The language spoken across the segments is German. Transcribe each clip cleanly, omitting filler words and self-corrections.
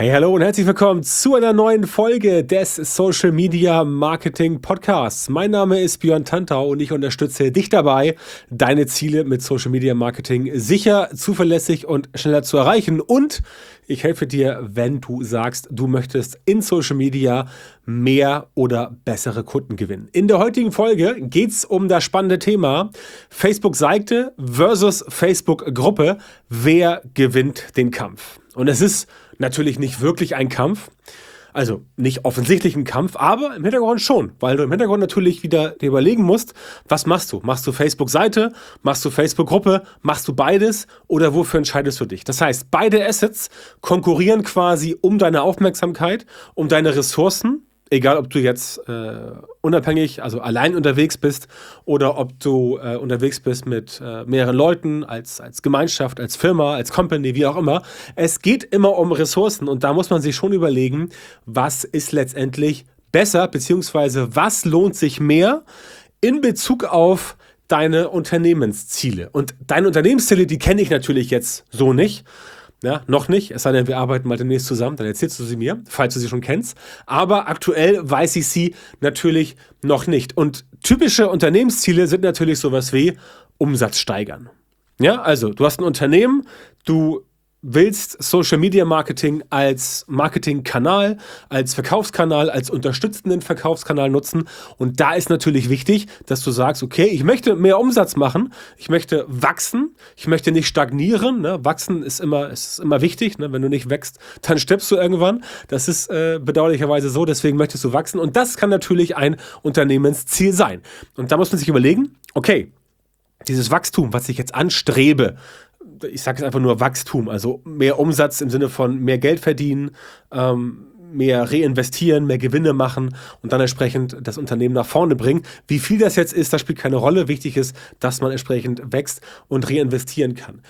Hey, hallo und herzlich willkommen zu einer neuen Folge des Social Media Marketing Podcasts. Mein Name ist Björn Tantau und ich unterstütze dich dabei, deine Ziele mit Social Media Marketing sicher, zuverlässig und schneller zu erreichen. Und ich helfe dir, wenn du sagst, du möchtest in Social Media mehr oder bessere Kunden gewinnen. In der heutigen Folge geht es um das spannende Thema Facebook-Seite versus Facebook-Gruppe. Wer gewinnt den Kampf? Und es ist natürlich nicht wirklich ein Kampf, also nicht offensichtlich ein Kampf, aber im Hintergrund schon, weil du im Hintergrund natürlich wieder dir überlegen musst, was machst du? Machst du Facebook-Seite, machst du Facebook-Gruppe, machst du beides oder wofür entscheidest du dich? Das heißt, beide Assets konkurrieren quasi um deine Aufmerksamkeit, um deine Ressourcen. Egal, ob du jetzt unabhängig, also allein unterwegs bist oder ob du unterwegs bist mit mehreren Leuten, als Gemeinschaft, als Firma, als Company, wie auch immer. Es geht immer um Ressourcen und da muss man sich schon überlegen, was ist letztendlich besser, beziehungsweise was lohnt sich mehr in Bezug auf deine Unternehmensziele. Und deine Unternehmensziele, die kenne ich natürlich jetzt so nicht. Ja, noch nicht, es sei denn, wir arbeiten mal demnächst zusammen, dann erzählst du sie mir, falls du sie schon kennst. Aber aktuell weiß ich sie natürlich noch nicht. Und typische Unternehmensziele sind natürlich sowas wie Umsatz steigern. Ja, also du hast ein Unternehmen, du willst Social Media Marketing als Marketingkanal, als Verkaufskanal, als unterstützenden Verkaufskanal nutzen. Und da ist natürlich wichtig, dass du sagst, okay, ich möchte mehr Umsatz machen, ich möchte wachsen, ich möchte nicht stagnieren. Ne? Wachsen ist immer wichtig. Ne? Wenn du nicht wächst, dann stirbst du irgendwann. Das ist bedauerlicherweise so, deswegen möchtest du wachsen. Und das kann natürlich ein Unternehmensziel sein. Und da muss man sich überlegen, okay, dieses Wachstum, was ich jetzt anstrebe, ich sage es einfach nur Wachstum, also mehr Umsatz im Sinne von mehr Geld verdienen, mehr reinvestieren, mehr Gewinne machen und dann entsprechend das Unternehmen nach vorne bringen. Wie viel das jetzt ist, das spielt keine Rolle. Wichtig ist, dass man entsprechend wächst und reinvestieren kann.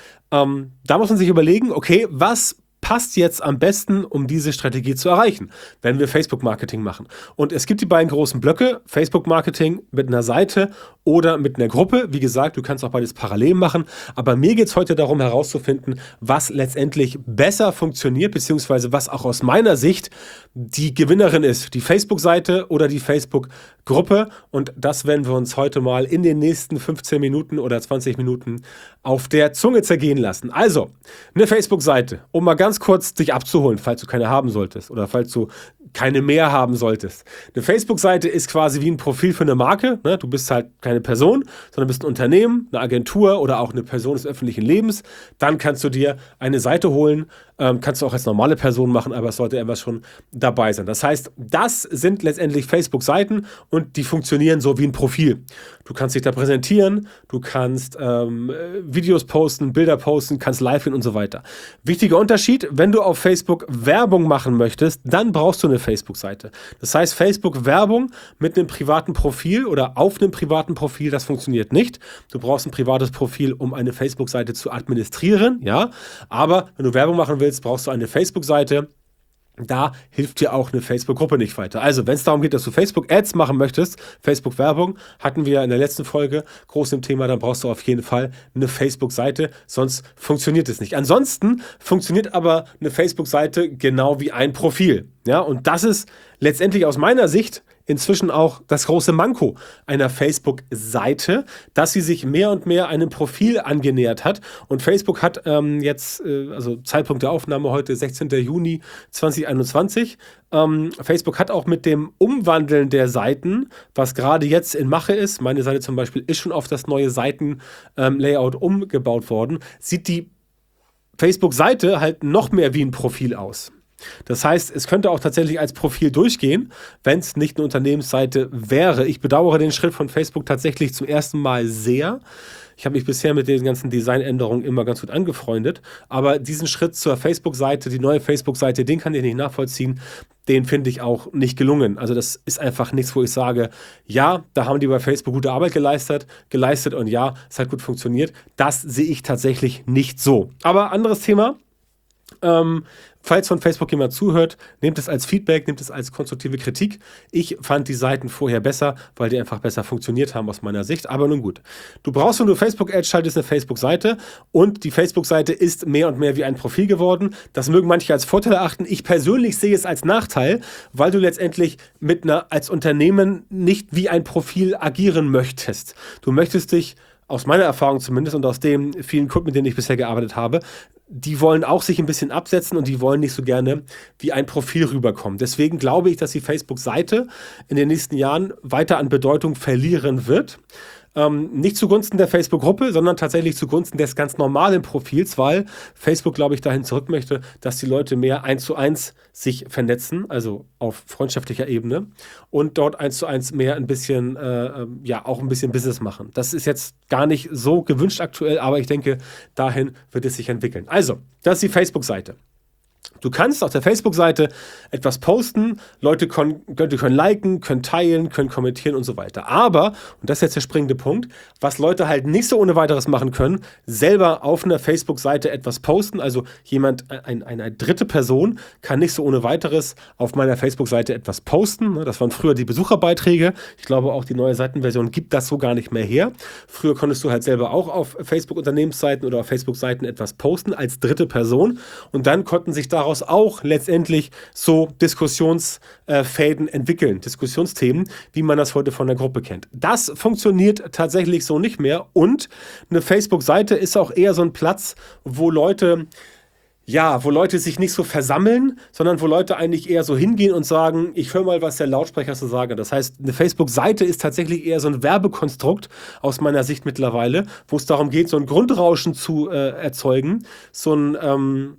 Da muss man sich überlegen, okay, was passt jetzt am besten, um diese Strategie zu erreichen, wenn wir Facebook-Marketing machen. Und es gibt die beiden großen Blöcke, Facebook-Marketing mit einer Seite oder mit einer Gruppe. Wie gesagt, du kannst auch beides parallel machen, aber mir geht es heute darum herauszufinden, was letztendlich besser funktioniert, beziehungsweise was auch aus meiner Sicht die Gewinnerin ist, die Facebook-Seite oder die Facebook-Gruppe. Und das werden wir uns heute mal in den nächsten 15 Minuten oder 20 Minuten auf der Zunge zergehen lassen. Also, eine Facebook-Seite, um mal ganz kurz dich abzuholen, falls du keine haben solltest oder falls du keine mehr haben solltest. Eine Facebook-Seite ist quasi wie ein Profil für eine Marke. Ne? Du bist halt keine Person, sondern bist ein Unternehmen, eine Agentur oder auch eine Person des öffentlichen Lebens. Dann kannst du dir eine Seite holen, kannst du auch als normale Person machen, aber es sollte etwas schon dabei sein. Das heißt, das sind letztendlich Facebook-Seiten und die funktionieren so wie ein Profil. Du kannst dich da präsentieren, du kannst Videos posten, Bilder posten, kannst live gehen und so weiter. Wichtiger Unterschied, wenn du auf Facebook Werbung machen möchtest, dann brauchst du eine Facebook-Seite. Das heißt, Facebook-Werbung mit einem privaten Profil oder auf einem privaten Profil, das funktioniert nicht. Du brauchst ein privates Profil, um eine Facebook-Seite zu administrieren, ja. Aber wenn du Werbung machen willst, brauchst du eine Facebook-Seite. Da hilft dir auch eine Facebook-Gruppe nicht weiter. Also, wenn es darum geht, dass du Facebook-Ads machen möchtest, Facebook-Werbung, hatten wir in der letzten Folge groß im Thema, dann brauchst du auf jeden Fall eine Facebook-Seite, sonst funktioniert es nicht. Ansonsten funktioniert aber eine Facebook-Seite genau wie ein Profil. Ja, und das ist letztendlich aus meiner Sicht inzwischen auch das große Manko einer Facebook-Seite, dass sie sich mehr und mehr einem Profil angenähert hat. Und Facebook hat also Zeitpunkt der Aufnahme heute 16. Juni 2021. Facebook hat auch mit dem Umwandeln der Seiten, was gerade jetzt in Mache ist, meine Seite zum Beispiel ist schon auf das neue Seitenlayout umgebaut worden, sieht die Facebook-Seite halt noch mehr wie ein Profil aus. Das heißt, es könnte auch tatsächlich als Profil durchgehen, wenn es nicht eine Unternehmensseite wäre. Ich bedauere den Schritt von Facebook tatsächlich zum ersten Mal sehr. Ich habe mich bisher mit den ganzen Designänderungen immer ganz gut angefreundet, aber diesen Schritt zur Facebook-Seite, die neue Facebook-Seite, den kann ich nicht nachvollziehen. Den finde ich auch nicht gelungen. Also das ist einfach nichts, wo ich sage, ja, da haben die bei Facebook gute Arbeit geleistet und ja, es hat gut funktioniert. Das sehe ich tatsächlich nicht so. Aber anderes Thema. falls von Facebook jemand zuhört, nehmt es als Feedback, nehmt es als konstruktive Kritik. Ich fand die Seiten vorher besser, weil die einfach besser funktioniert haben aus meiner Sicht. Aber nun gut. Du brauchst, wenn du Facebook-Ads schaltest, eine Facebook-Seite und die Facebook-Seite ist mehr und mehr wie ein Profil geworden. Das mögen manche als Vorteil erachten. Ich persönlich sehe es als Nachteil, weil du letztendlich als Unternehmen nicht wie ein Profil agieren möchtest. Du möchtest dich, aus meiner Erfahrung zumindest und aus den vielen Kunden, mit denen ich bisher gearbeitet habe, die wollen auch sich ein bisschen absetzen und die wollen nicht so gerne wie ein Profil rüberkommen. Deswegen glaube ich, dass die Facebook-Seite in den nächsten Jahren weiter an Bedeutung verlieren wird. Nicht zugunsten der Facebook-Gruppe, sondern tatsächlich zugunsten des ganz normalen Profils, weil Facebook, glaube ich, dahin zurück möchte, dass die Leute mehr 1:1 sich vernetzen, also auf freundschaftlicher Ebene und dort 1:1 mehr ein bisschen, auch ein bisschen Business machen. Das ist jetzt gar nicht so gewünscht aktuell, aber ich denke, dahin wird es sich entwickeln. Also, das ist die Facebook-Seite. Du kannst auf der Facebook-Seite etwas posten, Leute können liken, können teilen, können kommentieren und so weiter. Aber, und das ist jetzt der springende Punkt, was Leute halt nicht so ohne weiteres machen können, selber auf einer Facebook-Seite etwas posten. Also eine dritte Person kann nicht so ohne weiteres auf meiner Facebook-Seite etwas posten. Das waren früher die Besucherbeiträge. Ich glaube, auch die neue Seitenversion gibt das so gar nicht mehr her. Früher konntest du halt selber auch auf Facebook-Unternehmensseiten oder auf Facebook-Seiten etwas posten als dritte Person und dann konnten sich daraus auch letztendlich so Diskussionsfäden entwickeln, Diskussionsthemen, wie man das heute von der Gruppe kennt. Das funktioniert tatsächlich so nicht mehr und eine Facebook-Seite ist auch eher so ein Platz, wo Leute sich nicht so versammeln, sondern wo Leute eigentlich eher so hingehen und sagen, ich höre mal, was der Lautsprecher so sagt. Das heißt, eine Facebook-Seite ist tatsächlich eher so ein Werbekonstrukt aus meiner Sicht mittlerweile, wo es darum geht, so ein Grundrauschen zu erzeugen, so ein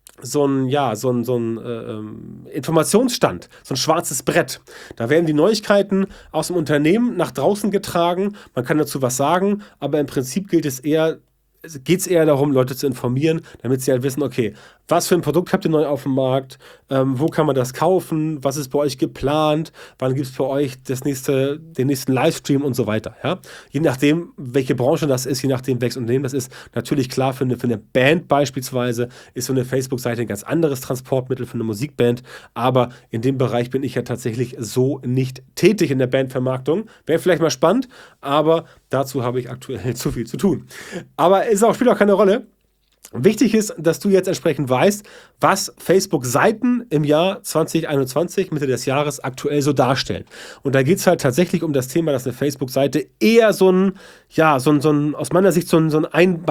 Informationsstand, so ein schwarzes Brett. Da werden die Neuigkeiten aus dem Unternehmen nach draußen getragen. Man kann dazu was sagen, aber im Prinzip geht es eher darum, Leute zu informieren, damit sie halt wissen, okay, was für ein Produkt habt ihr neu auf dem Markt, wo kann man das kaufen, was ist bei euch geplant, wann gibt es bei euch den nächsten Livestream und so weiter. Ja? Je nachdem, welche Branche das ist, je nachdem, welches Unternehmen das ist, natürlich klar, für eine Band beispielsweise ist so eine Facebook-Seite ein ganz anderes Transportmittel für eine Musikband, aber in dem Bereich bin ich ja tatsächlich so nicht tätig in der Bandvermarktung. Wäre vielleicht mal spannend, aber dazu habe ich aktuell zu viel zu tun. Aber spielt auch keine Rolle. Wichtig ist, dass du jetzt entsprechend weißt, was Facebook-Seiten im Jahr 2021, Mitte des Jahres, aktuell so darstellen. Und da geht es halt tatsächlich um das Thema, dass eine Facebook-Seite eher aus meiner Sicht so ein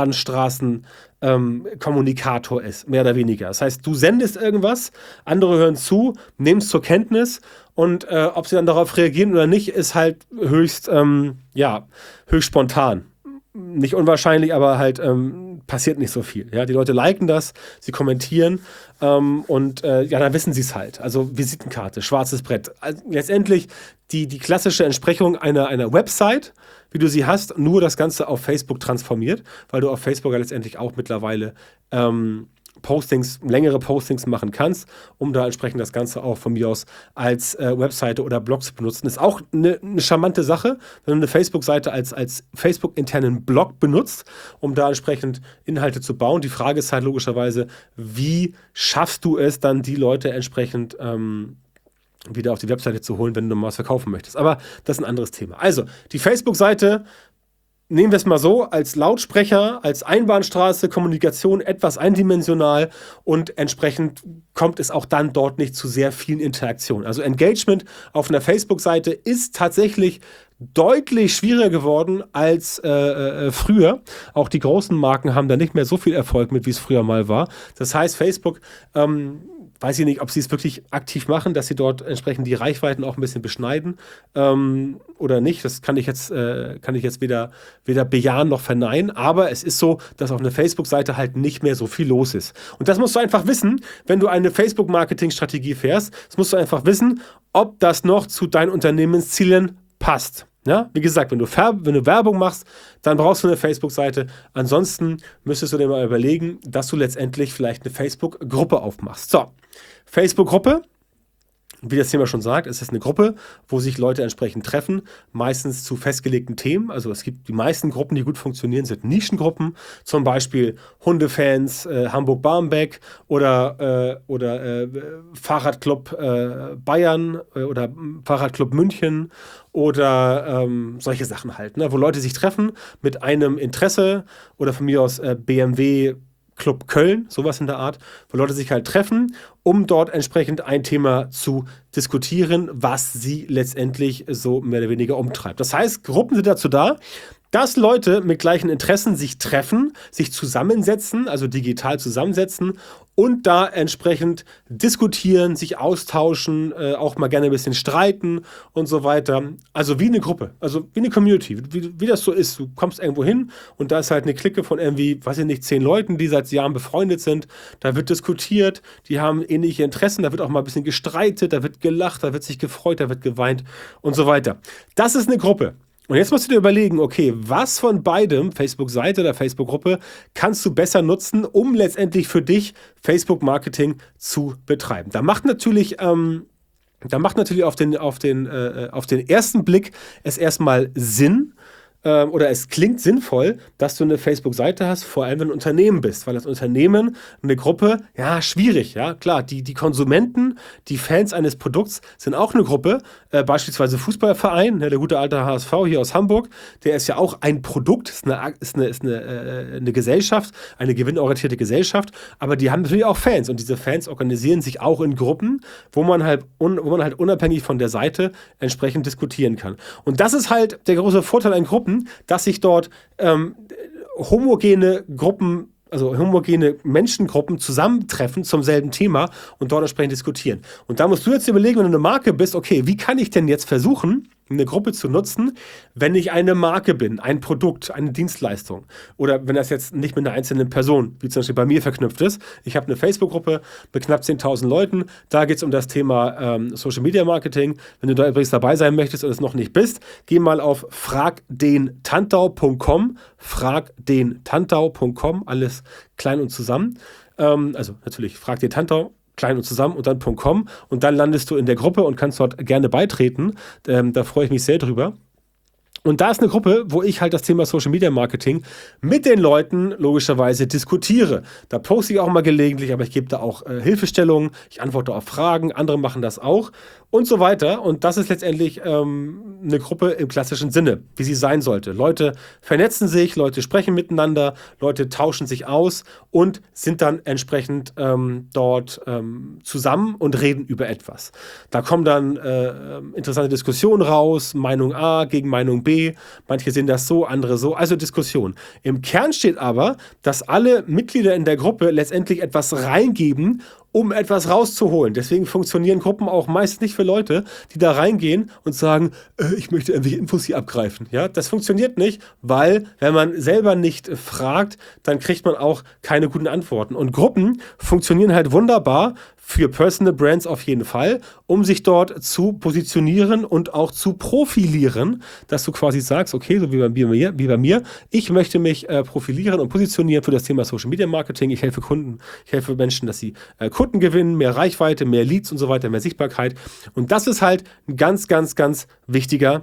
Einbahnstraßen-Kommunikator ist, mehr oder weniger. Das heißt, du sendest irgendwas, andere hören zu, nehmen es zur Kenntnis und ob sie dann darauf reagieren oder nicht, ist halt höchst spontan. Nicht unwahrscheinlich, aber halt passiert nicht so viel. Ja? Die Leute liken das, sie kommentieren dann wissen sie es halt. Also Visitenkarte, schwarzes Brett. Also letztendlich die klassische Entsprechung einer Website, wie du sie hast, nur das Ganze auf Facebook transformiert, weil du auf Facebook ja letztendlich auch mittlerweile längere Postings machen kannst, um da entsprechend das Ganze auch von mir aus als Webseite oder Blog zu benutzen. Ist auch eine charmante Sache, wenn du eine Facebook-Seite als Facebook-internen Blog benutzt, um da entsprechend Inhalte zu bauen. Die Frage ist halt logischerweise, wie schaffst du es dann, die Leute entsprechend wieder auf die Webseite zu holen, wenn du mal was verkaufen möchtest. Aber das ist ein anderes Thema. Also, die Facebook-Seite, nehmen wir es mal so, als Lautsprecher, als Einbahnstraße, Kommunikation etwas eindimensional und entsprechend kommt es auch dann dort nicht zu sehr vielen Interaktionen. Also Engagement auf einer Facebook-Seite ist tatsächlich deutlich schwieriger geworden als früher. Auch die großen Marken haben da nicht mehr so viel Erfolg mit, wie es früher mal war. Das heißt, Facebook weiß ich nicht, ob sie es wirklich aktiv machen, dass sie dort entsprechend die Reichweiten auch ein bisschen beschneiden oder nicht. Das kann ich jetzt weder bejahen noch verneinen. Aber es ist so, dass auf einer Facebook-Seite halt nicht mehr so viel los ist. Und das musst du einfach wissen, wenn du eine Facebook-Marketing-Strategie fährst. Das musst du einfach wissen, ob das noch zu deinen Unternehmenszielen passt. Ja, wie gesagt, wenn du Werbung machst, dann brauchst du eine Facebook-Seite. Ansonsten müsstest du dir mal überlegen, dass du letztendlich vielleicht eine Facebook-Gruppe aufmachst. So, Facebook-Gruppe Wie das Thema schon sagt, es ist eine Gruppe, wo sich Leute entsprechend treffen, meistens zu festgelegten Themen. Also es gibt die meisten Gruppen, die gut funktionieren, sind Nischengruppen, zum Beispiel Hundefans, Hamburg-Barmbek oder Fahrradclub Bayern oder Fahrradclub München oder solche Sachen halt, ne? Wo Leute sich treffen mit einem Interesse oder von mir aus BMW Club Köln, sowas in der Art, wo Leute sich halt treffen, um dort entsprechend ein Thema zu diskutieren, was sie letztendlich so mehr oder weniger umtreibt. Das heißt, Gruppen sind dazu da, dass Leute mit gleichen Interessen sich treffen, sich zusammensetzen, also digital zusammensetzen und da entsprechend diskutieren, sich austauschen, auch mal gerne ein bisschen streiten und so weiter. Also wie eine Gruppe, also wie eine Community, wie das so ist. Du kommst irgendwo hin und da ist halt eine Clique von irgendwie, weiß ich nicht, 10 Leuten, die seit Jahren befreundet sind. Da wird diskutiert, die haben ähnliche Interessen, da wird auch mal ein bisschen gestreitet, da wird gelacht, da wird sich gefreut, da wird geweint und so weiter. Das ist eine Gruppe. Und jetzt musst du dir überlegen, okay, was von beidem, Facebook-Seite oder Facebook-Gruppe, kannst du besser nutzen, um letztendlich für dich Facebook-Marketing zu betreiben. Da macht natürlich auf den ersten Blick es erstmal Sinn, oder es klingt sinnvoll, dass du eine Facebook-Seite hast, vor allem wenn du ein Unternehmen bist, weil das Unternehmen, eine Gruppe, ja, schwierig, ja, klar, die Konsumenten, die Fans eines Produkts sind auch eine Gruppe, beispielsweise Fußballverein, ne, der gute alte HSV hier aus Hamburg, der ist ja auch ein Produkt, ist eine Gesellschaft, eine gewinnorientierte Gesellschaft, aber die haben natürlich auch Fans und diese Fans organisieren sich auch in Gruppen, wo man halt unabhängig von der Seite entsprechend diskutieren kann. Und das ist halt der große Vorteil an Gruppen, dass sich dort homogene Gruppen, also homogene Menschengruppen zusammentreffen zum selben Thema und dort entsprechend diskutieren. Und da musst du jetzt überlegen, wenn du eine Marke bist, okay, wie kann ich denn jetzt versuchen, eine Gruppe zu nutzen, wenn ich eine Marke bin, ein Produkt, eine Dienstleistung oder wenn das jetzt nicht mit einer einzelnen Person, wie zum Beispiel bei mir verknüpft ist. Ich habe eine Facebook-Gruppe mit knapp 10.000 Leuten, da geht es um das Thema Social Media Marketing. Wenn du da übrigens dabei sein möchtest und es noch nicht bist, geh mal auf fragdentantau.com, alles klein und zusammen. Also natürlich frag den Tantau, klein und zusammen und dann .com und dann landest du in der Gruppe und kannst dort gerne beitreten. Da freue ich mich sehr drüber. Und da ist eine Gruppe, wo ich halt das Thema Social Media Marketing mit den Leuten logischerweise diskutiere. Da poste ich auch mal gelegentlich, aber ich gebe da auch Hilfestellungen, ich antworte auf Fragen, andere machen das auch und so weiter. Und das ist letztendlich eine Gruppe im klassischen Sinne, wie sie sein sollte. Leute vernetzen sich, Leute sprechen miteinander, Leute tauschen sich aus und sind dann entsprechend dort zusammen und reden über etwas. Da kommen dann interessante Diskussionen raus, Meinung A gegen Meinung B. Manche sehen das so, andere so, also Diskussion. Im Kern steht aber, dass alle Mitglieder in der Gruppe letztendlich etwas reingeben, um etwas rauszuholen. Deswegen funktionieren Gruppen auch meist nicht für Leute, die da reingehen und sagen, ich möchte irgendwelche Infos hier abgreifen. Ja, das funktioniert nicht, weil wenn man selber nicht fragt, dann kriegt man auch keine guten Antworten. Und Gruppen funktionieren halt wunderbar für Personal Brands auf jeden Fall, um sich dort zu positionieren und auch zu profilieren, dass du quasi sagst, okay, so wie bei mir, ich möchte mich profilieren und positionieren für das Thema Social Media Marketing. Ich helfe Kunden, ich helfe Menschen, dass sie Kunden gewinnen, mehr Reichweite, mehr Leads und so weiter, mehr Sichtbarkeit. Und das ist halt ein ganz, ganz, ganz wichtiger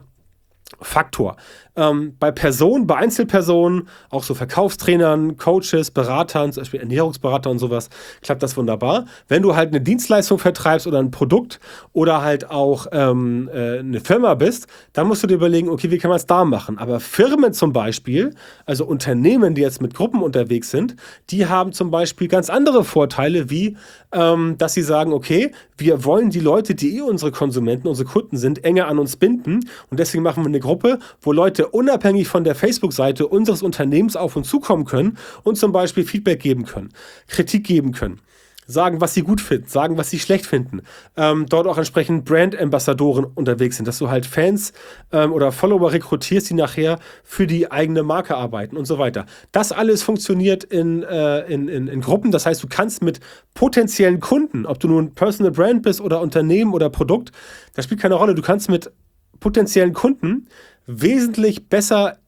Faktor. Bei Einzelpersonen, auch so Verkaufstrainern, Coaches, Beratern, zum Beispiel Ernährungsberater und sowas, klappt das wunderbar. Wenn du halt eine Dienstleistung vertreibst oder ein Produkt oder halt auch eine Firma bist, dann musst du dir überlegen, okay, wie kann man es da machen? Aber Firmen zum Beispiel, also Unternehmen, die jetzt mit Gruppen unterwegs sind, die haben zum Beispiel ganz andere Vorteile, wie dass sie sagen, okay, wir wollen die Leute, die unsere Konsumenten, unsere Kunden sind, enger an uns binden und deswegen machen wir eine Gruppe, wo Leute unabhängig von der Facebook-Seite unseres Unternehmens auf uns zukommen können und zum Beispiel Feedback geben können, Kritik geben können, sagen, was sie gut finden, sagen, was sie schlecht finden. Dort auch entsprechend Brand-Ambassadoren unterwegs sind, dass du halt Fans oder Follower rekrutierst, die nachher für die eigene Marke arbeiten und so weiter. Das alles funktioniert in Gruppen. Das heißt, du kannst mit potenziellen Kunden, ob du nun Personal Brand bist oder Unternehmen oder Produkt, das spielt keine Rolle. Du kannst mit potenziellen Kunden wesentlich besser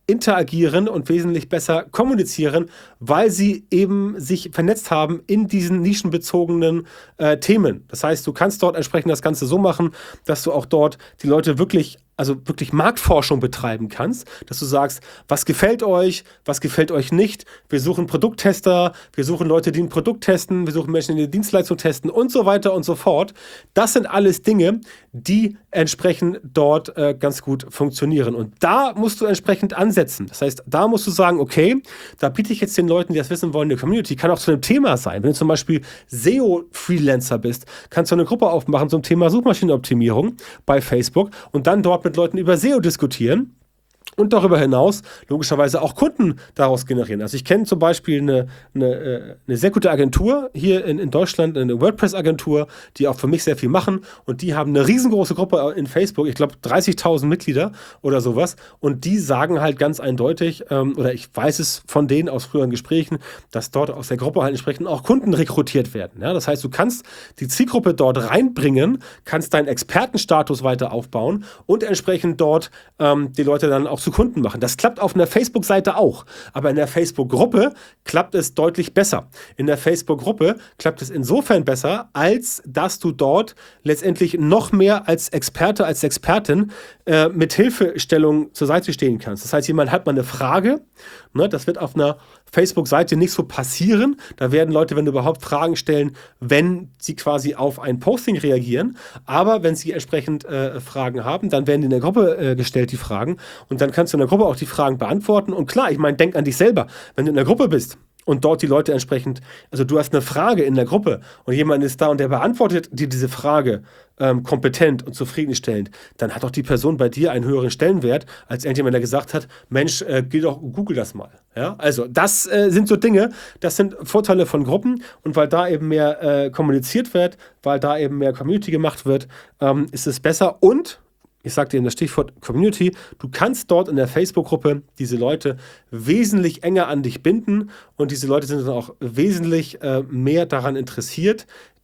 interagieren und wesentlich besser kommunizieren, weil sie eben sich vernetzt haben in diesen nischenbezogenen Themen. Das heißt, du kannst dort entsprechend das Ganze so machen, dass du auch dort die Leute wirklich Marktforschung betreiben kannst, dass du sagst, was gefällt euch nicht. Wir suchen Produkttester, wir suchen Leute, die ein Produkt testen, wir suchen Menschen, die eine Dienstleistung testen und so weiter und so fort. Das sind alles Dinge, die entsprechend dort ganz gut funktionieren. Und da musst du entsprechend ansetzen. Das heißt, da musst du sagen, okay, da biete ich jetzt den Leuten, die das wissen wollen, eine Community. Kann auch zu einem Thema sein. Wenn du zum Beispiel SEO-Freelancer bist, kannst du eine Gruppe aufmachen zum Thema Suchmaschinenoptimierung bei Facebook und dann dort mit Leuten über SEO diskutieren und darüber hinaus logischerweise auch Kunden daraus generieren. Also ich kenne zum Beispiel eine sehr gute Agentur hier in Deutschland, eine WordPress-Agentur, die auch für mich sehr viel machen und die haben eine riesengroße Gruppe in Facebook, ich glaube 30.000 Mitglieder oder sowas und die sagen halt ganz eindeutig, oder ich weiß es von denen aus früheren Gesprächen, dass dort aus der Gruppe halt entsprechend auch Kunden rekrutiert werden. Ja? Das heißt, du kannst die Zielgruppe dort reinbringen, kannst deinen Expertenstatus weiter aufbauen und entsprechend dort die Leute dann auch zu Kunden machen. Das klappt auf einer Facebook-Seite auch, aber in der Facebook-Gruppe klappt es deutlich besser. In der Facebook-Gruppe klappt es insofern besser, als dass du dort letztendlich noch mehr als Experte, als Expertin mit Hilfestellung zur Seite stehen kannst. Das heißt, jemand hat mal eine Frage, ne, das wird auf einer Facebook-Seite nicht so passieren. Da werden Leute, wenn überhaupt, Fragen stellen, wenn sie quasi auf ein Posting reagieren. Aber wenn sie entsprechend Fragen haben, dann werden die in der Gruppe gestellt, die Fragen. Und dann kannst du in der Gruppe auch die Fragen beantworten. Und klar, ich meine, denk an dich selber. Wenn du in der Gruppe bist und dort die Leute entsprechend, also du hast eine Frage in der Gruppe und jemand ist da und der beantwortet dir diese Frage kompetent und zufriedenstellend, dann hat doch die Person bei dir einen höheren Stellenwert, als irgendjemand, der gesagt hat, Mensch, geh doch, google das mal. Ja? Also das sind so Dinge, das sind Vorteile von Gruppen und weil da eben mehr kommuniziert wird, weil da eben mehr Community gemacht wird, ist es besser und ich sagte eben das Stichwort Community, du kannst dort in der Facebook-Gruppe diese Leute wesentlich enger an dich binden und diese Leute sind dann auch wesentlich mehr daran interessiert,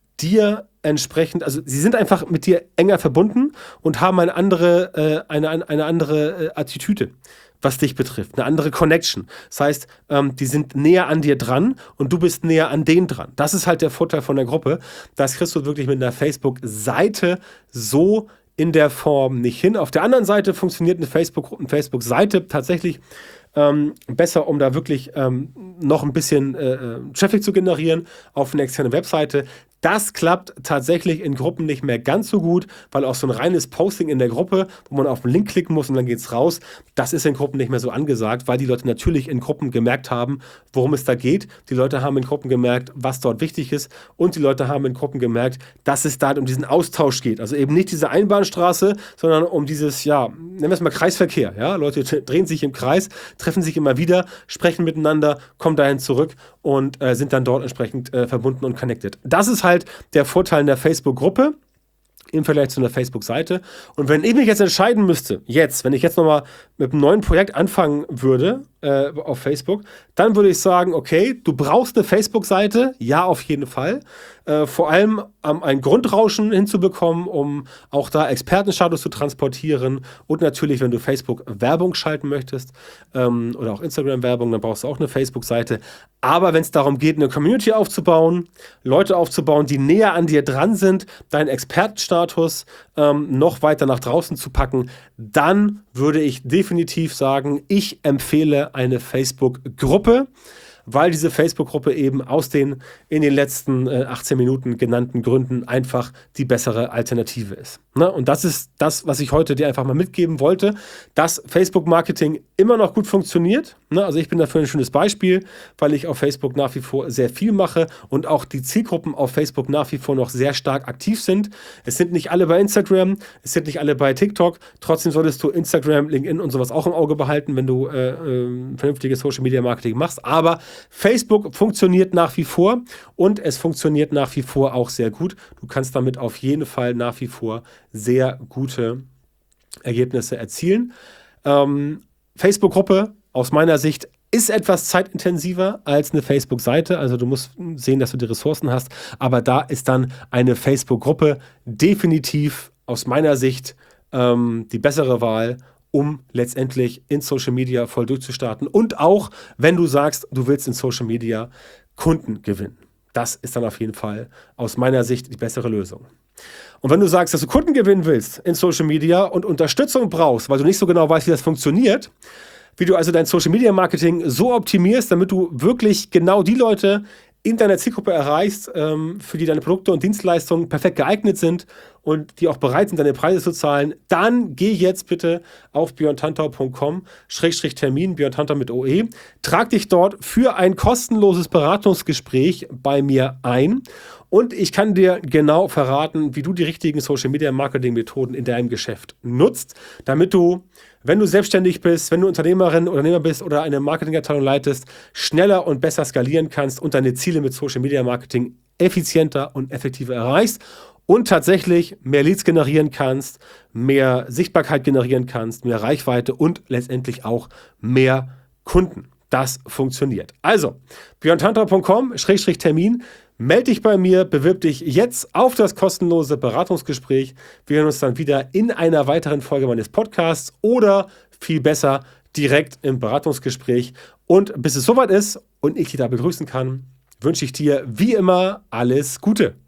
dir entsprechend, also sie sind einfach mit dir enger verbunden und haben eine andere Attitüde, was dich betrifft, eine andere Connection. Das heißt, die sind näher an dir dran und du bist näher an denen dran. Das ist halt der Vorteil von der Gruppe. Das kriegst du wirklich mit einer Facebook-Seite so in der Form nicht hin. Auf der anderen Seite funktioniert eine Facebook-Seite tatsächlich besser, um da wirklich noch ein bisschen Traffic zu generieren auf eine externe Webseite. Das klappt tatsächlich in Gruppen nicht mehr ganz so gut, weil auch so ein reines Posting in der Gruppe, wo man auf den Link klicken muss und dann geht's raus, das ist in Gruppen nicht mehr so angesagt, weil die Leute natürlich in Gruppen gemerkt haben, worum es da geht. Die Leute haben in Gruppen gemerkt, was dort wichtig ist und die Leute haben in Gruppen gemerkt, dass es da um diesen Austausch geht. Also eben nicht diese Einbahnstraße, sondern um dieses, ja, nennen wir es mal Kreisverkehr. Ja? Leute drehen sich im Kreis, treffen sich immer wieder, sprechen miteinander, kommen dahin zurück und sind dann dort entsprechend verbunden und connected. Das ist halt der Vorteil in der Facebook-Gruppe im Vergleich zu einer Facebook-Seite. Und wenn ich mich jetzt entscheiden müsste, wenn ich jetzt nochmal mit einem neuen Projekt anfangen würde auf Facebook, dann würde ich sagen, okay, du brauchst eine Facebook-Seite, ja, auf jeden Fall. Vor allem ein Grundrauschen hinzubekommen, um auch da Expertenstatus zu transportieren und natürlich, wenn du Facebook-Werbung schalten möchtest oder auch Instagram-Werbung, dann brauchst du auch eine Facebook-Seite. Aber wenn es darum geht, eine Community aufzubauen, Leute aufzubauen, die näher an dir dran sind, deinen Expertenstatus noch weiter nach draußen zu packen, dann würde ich definitiv sagen, ich empfehle eine Facebook-Gruppe, weil diese Facebook-Gruppe eben aus den in den letzten 18 Minuten genannten Gründen einfach die bessere Alternative ist. Ne? Und das ist das, was ich heute dir einfach mal mitgeben wollte, dass Facebook-Marketing immer noch gut funktioniert. Ne? Also ich bin dafür ein schönes Beispiel, weil ich auf Facebook nach wie vor sehr viel mache und auch die Zielgruppen auf Facebook nach wie vor noch sehr stark aktiv sind. Es sind nicht alle bei Instagram, es sind nicht alle bei TikTok. Trotzdem solltest du Instagram, LinkedIn und sowas auch im Auge behalten, wenn du vernünftiges Social-Media-Marketing machst. Aber Facebook funktioniert nach wie vor und es funktioniert nach wie vor auch sehr gut. Du kannst damit auf jeden Fall nach wie vor sehr gute Ergebnisse erzielen. Facebook-Gruppe aus meiner Sicht ist etwas zeitintensiver als eine Facebook-Seite. Also du musst sehen, dass du die Ressourcen hast. Aber da ist dann eine Facebook-Gruppe definitiv aus meiner Sicht die bessere Wahl. um letztendlich in Social Media voll durchzustarten. Und auch, wenn du sagst, du willst in Social Media Kunden gewinnen. Das ist dann auf jeden Fall aus meiner Sicht die bessere Lösung. Und wenn du sagst, dass du Kunden gewinnen willst in Social Media und Unterstützung brauchst, weil du nicht so genau weißt, wie das funktioniert, wie du also dein Social Media Marketing so optimierst, damit du wirklich genau die Leute in deiner Zielgruppe erreichst, für die deine Produkte und Dienstleistungen perfekt geeignet sind und die auch bereit sind, deine Preise zu zahlen, dann geh jetzt bitte auf björntantau.com/Termin, Björn Tantau mit OE, trag dich dort für ein kostenloses Beratungsgespräch bei mir ein und ich kann dir genau verraten, wie du die richtigen Social Media Marketing Methoden in deinem Geschäft nutzt, damit du, wenn du selbstständig bist, wenn du Unternehmerin, Unternehmer bist oder eine Marketingabteilung leitest, schneller und besser skalieren kannst und deine Ziele mit Social Media Marketing effizienter und effektiver erreichst und tatsächlich mehr Leads generieren kannst, mehr Sichtbarkeit generieren kannst, mehr Reichweite und letztendlich auch mehr Kunden. Das funktioniert. Also, björntantau.com/Termin. Meld dich bei mir, bewirb dich jetzt auf das kostenlose Beratungsgespräch. Wir hören uns dann wieder in einer weiteren Folge meines Podcasts oder viel besser direkt im Beratungsgespräch. Und bis es soweit ist und ich dich da begrüßen kann, wünsche ich dir wie immer alles Gute.